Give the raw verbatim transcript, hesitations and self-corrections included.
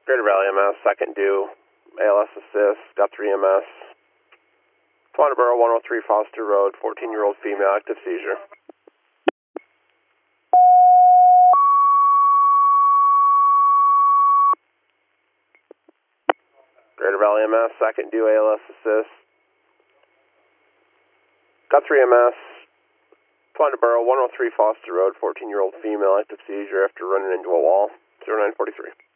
Greater Valley M S, second due, A L S assist, got three M S. Twanaboro, one oh three Foster Road, fourteen-year-old female, active seizure. Greater Valley M S, second due, A L S assist. Got three M S. Twanaboro, one oh three Foster Road, fourteen-year-old female, active seizure after running into a wall, zero nine forty-three.